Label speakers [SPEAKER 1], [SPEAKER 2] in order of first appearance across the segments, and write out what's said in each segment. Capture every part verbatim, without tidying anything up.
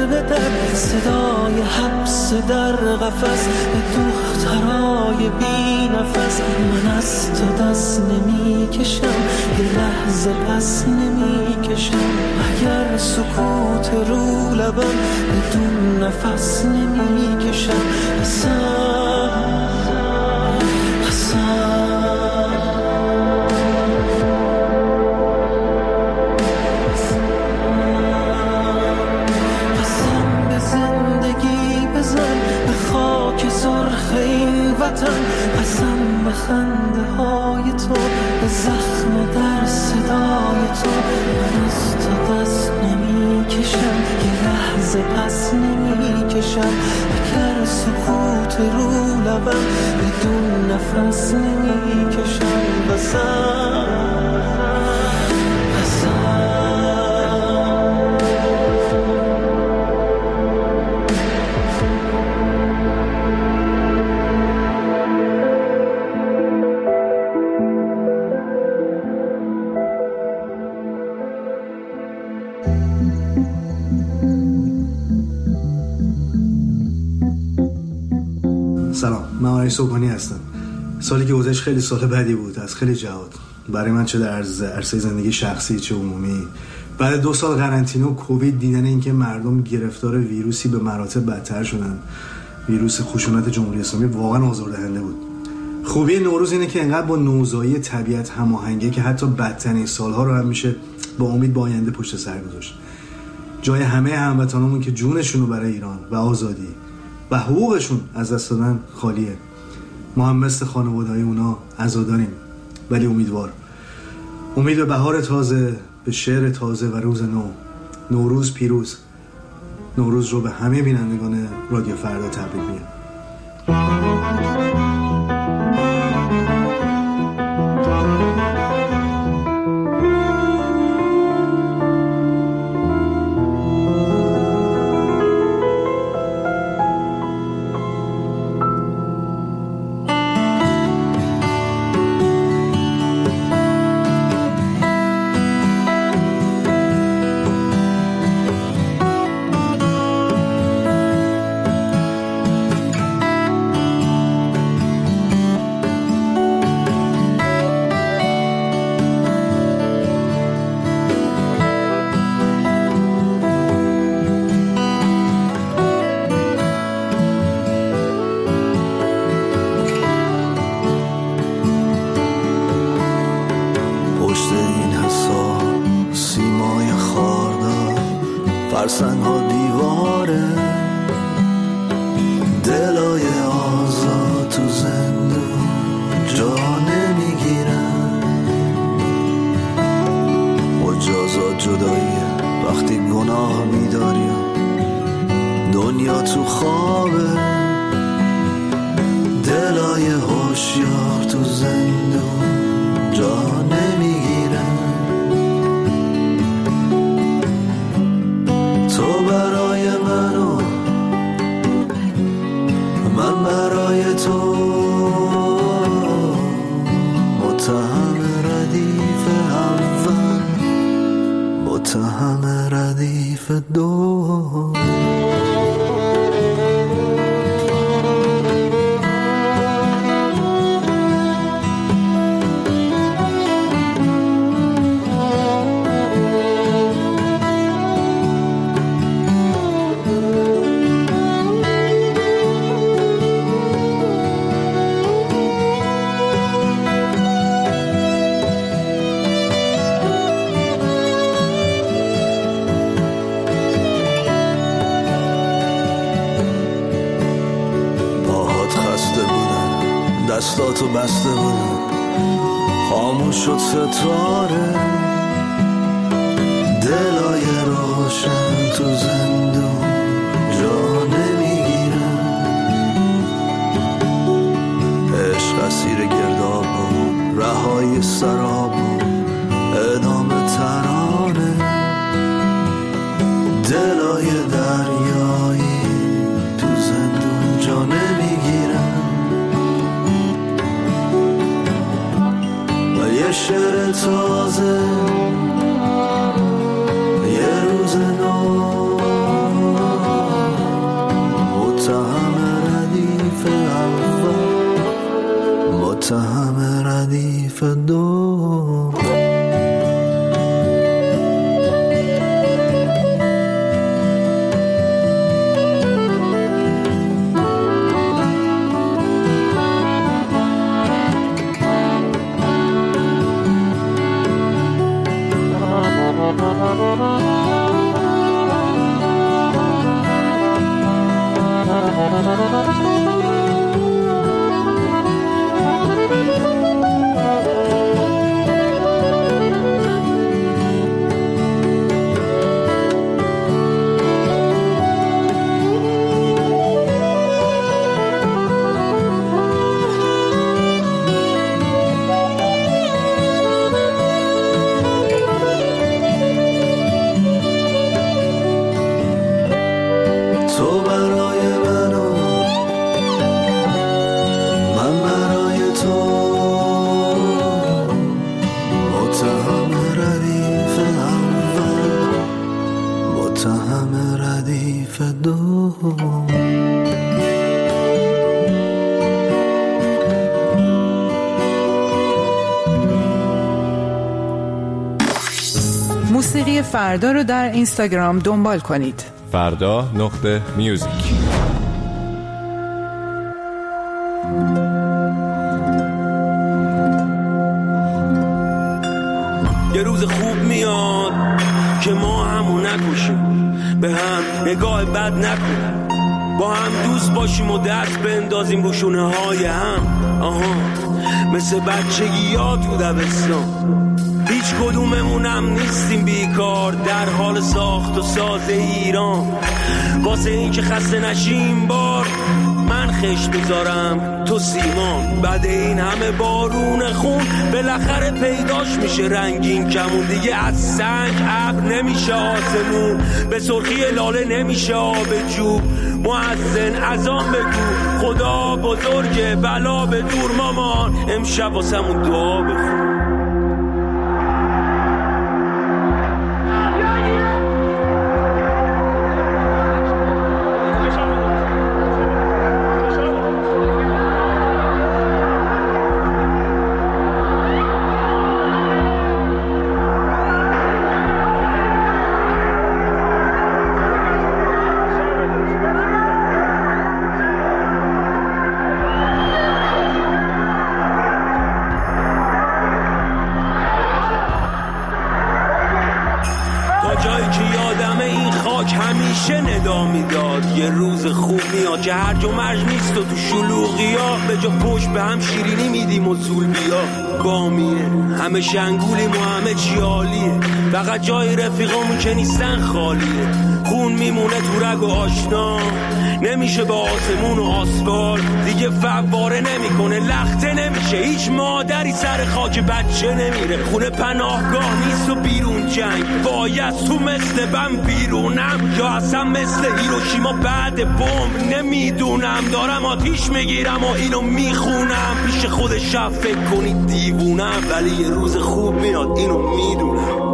[SPEAKER 1] به در، صدای حبس در قفس به دخترای بی نفس. من از تو دست نمی کشم، یه لحظه پس نمی کشم. اگر سکوت رو لبم بدون نفس نمی کشم. قسم قسم به خنده های تو، به زخم در صدای تو. من از تو دست نمی کشم، یه لحظه پس نمی کشم. اگر سکوت رو لبم بدون نفس نمی کشم. قسم
[SPEAKER 2] سلام، من آرش صبحانی هستم. سالی که گذشت خیلی سال بدی بود از خیلی جهات، برای من چه در عرصه زندگی شخصی چه عمومی. بعد دو سال قرنطینه و کووید، دیدن اینکه مردم گرفتار ویروسی به مراتب بدتر شدن، ویروس خشونت جمهوری اسلامی، واقعا آزاردهنده بود. خوبی نوروز اینه که انقدر با نوزایی طبیعت هماهنگه که حتی بدترین سالها رو هم میشه با امید با آینده پشت سر گذاشت. جای همه هموطنامون که جونشون رو برای ایران و آزادی و حقوقشون از دست دادن خالیه. ما هم مثل خانواده‌های اونا عزاداریم، ولی امیدوار. امید به بهار تازه، به شعر تازه و روز نو. نوروز پیروز. نوروز رو به همه بینندگان رادیو فردا تبریک میگم.
[SPEAKER 3] فرسنگ ها دیواره، دلای آزاد تو زندون جا نمیگیرن. مجازات جداییه وقتی گناه میداری، دنیا تو خوابه. دلای هوشیار تو زندون جا نمیگیرن. تو برای من و من برای تو، متهم ردیف اول، متهم ردیف دو. دستاتو بسته بودم، خاموش شد ستاره. دلای روشن تو زندون جا نمیگیرن. عشق اسیر گرداب و رهای سراب و ادامه ترانه. دلای دریایی تو زندون جا نمیگیرن. یه شعر تازه، یه روز نو.
[SPEAKER 4] موسیقی فردا رو در اینستاگرام دنبال کنید.
[SPEAKER 5] فردا نقطه میوزیک.
[SPEAKER 6] یه روز خوب میاد که ما همو نکشیم، به هم نگاه بد نکنیم، با هم دوست باشیم و دست بندازیم رو شونه های هم. آها مثل بچگی یاد تو دبستان، هیچ کدوممونم نیستیم بیکار در حال ساخت و ساز ایران. واسه این که خسته نشیم بار من خشت بذارم تو سیمان. بعد این همه بارون خون بالاخره پیداش میشه رنگین کمون. دیگه از سنگ ابر نمیشه آسمون، به سرخی لاله نمیشه آب جوب. مؤذن اذان بگو خدا بزرگه، بلا به دور مامان امشب واسمون دعا بخون. یه روز خوب میاد که هر جا مرج نیست و تو شلوغی ها به جا پشت به هم شیرینی میدیم و زول بیا بامیه. همه شنگولیم و همه چی عالیه، فقط جای رفیقامون که نیستن خالیه. خون میمونه تو رگ و آشنا، نمیشه به آسمون و آسفال دیگه فواره نمیکنه، لخته نمیشه. هیچ مادری سر خاک بچه نمیره، خونه پناهگاه نیست و بیرون جنگ. باید تو مثل بم بیرونم یا اصلا مثل هیروشیما بعد بمب نمیدونم. دارم آتیش میگیرم و اینو میخونم، پیش خود شب فکر کنید دیوونم، ولی یه روز خوب میاد اینو میدونم.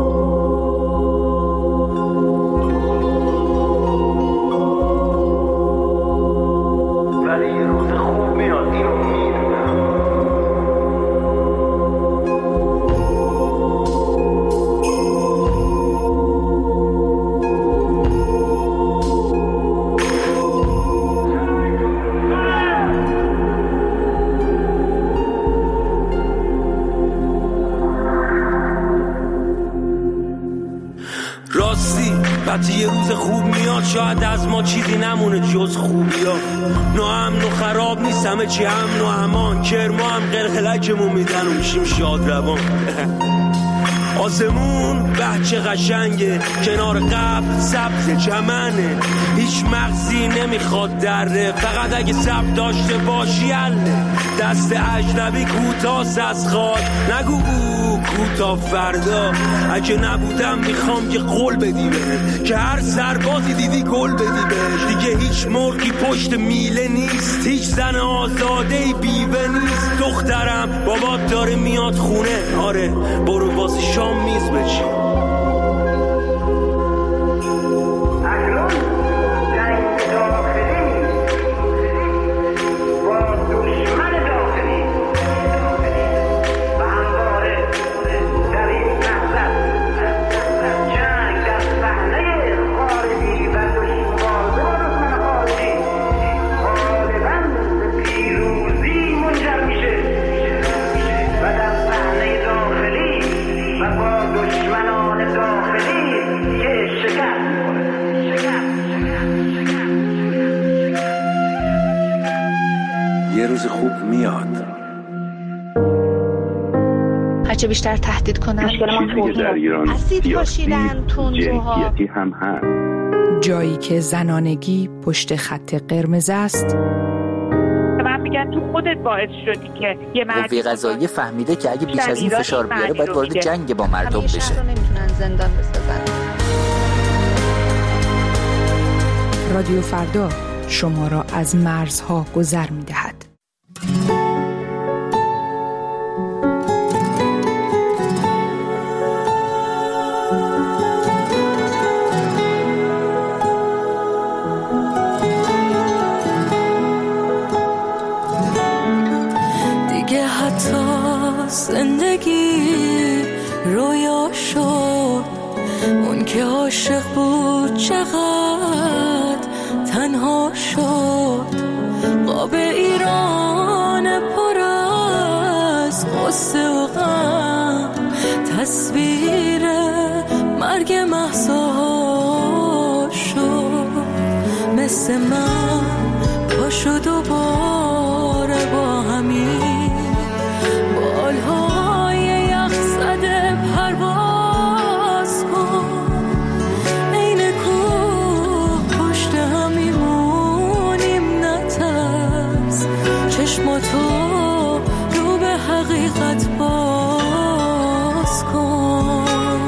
[SPEAKER 6] وقتی یه روز خوب میاد شاید از ما چیزی نمونه جز خوبی ها. ناامن و خراب نیست همه چی امن و امان، کرما هم قلقلکمون میدن و میشیم شاد روان. آسمون بچه قشنگه، کنار قبل سبز چمنه، هیچ مغزی نمیخواد دره، فقط اگه سب داشته باشی اله. دست اجنبی کوتاست از خواد، نگو او کوتا فردا. اگه نبودم میخوام یه قول بدی بهم، که هر سربازی دیدی گل بدی بهش. دیگه هیچ مرغی پشت میله نیست، هیچ زن آزادهی بیوه نیست. دخترم بابات داره میاد خونه، آره برو واسه شام میز بچی.
[SPEAKER 7] دشمنان
[SPEAKER 3] روز خوب میاد.
[SPEAKER 7] هرچه بیشتر تهدید کنن
[SPEAKER 8] چیزی که در ایران
[SPEAKER 7] اسید پاشیدن تندروها
[SPEAKER 8] جنسیتی هم هست.
[SPEAKER 4] جایی که زنانگی پشت خط قرمز است.
[SPEAKER 9] من میگن تو خودت باعث شدی که یه مرد
[SPEAKER 10] قوه قضاییه فهمیده که اگه بیش از این فشار بیاره باید وارد جنگ با مردم بشه.
[SPEAKER 7] همیشه رو نمیتونن زندان بسازن.
[SPEAKER 4] رادیو فردا شما را از مرزها گذر می‌دهد.
[SPEAKER 1] دیگه حتی زندگی رویا شد، اون که عاشق بود چقدر تنها شد. قاب ایران پر از قصه و غم، تصویر مرگ مهسا شد. مثل من پاشو دوباره با همین بالهای یخ زده پرواز کن. این کوه پشت هم میمونیم نترس، چشماتو رو به حقیقت باز کن.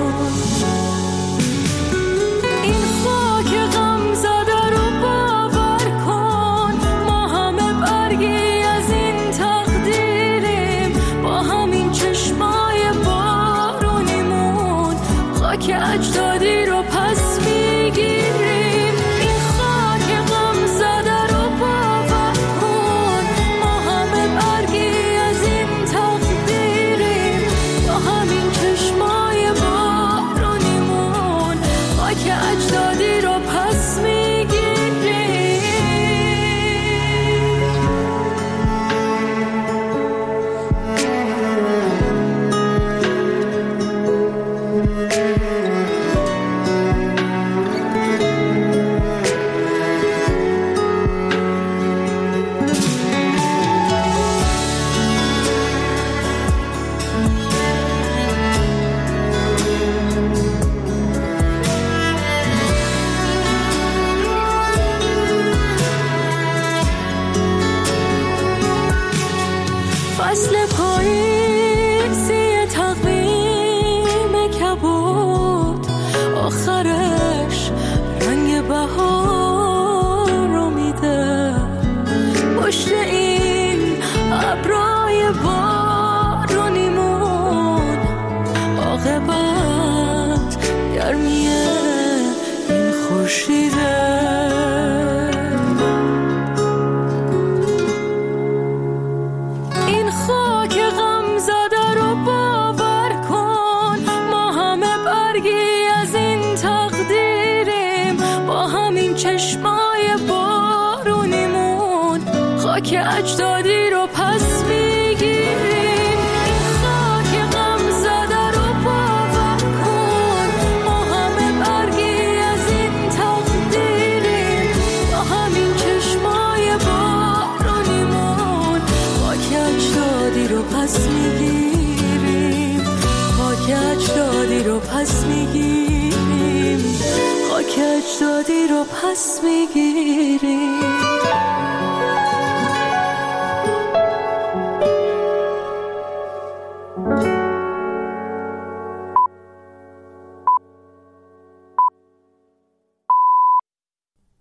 [SPEAKER 1] این خاک غم زده رو باور کن، ما همه برگی از این تقدیریم. با همین چشمای بارونیمون خاک اجدادی رو پس میگیریم. این خاک غم زده رو باور کن، ما همه برگی از این تقدیریم. با همین چشمای بارونیمون خاک اجدادی رو پس میگیریم. فصل پاییزی تقویم کبود، آخرش رنگ بهار رو میده. پشت این ابرای بارونیمون عاقبت گرمی این خورشیده. این خاک غم زده رو باور کن، ما همه برگی از این تقدیریم. با همین چشمای بارونیمون خاک اجدادی رو پس میگیریم. این خاک غم زده رو باور کن، ما همه برگی از این تقدیریم. با همین چشمای بارونیمون خاک اجدادی رو پس میگیریم. خاک اجدادی رو پس میگیریم. خاک اجدادی رو پس میگیریم.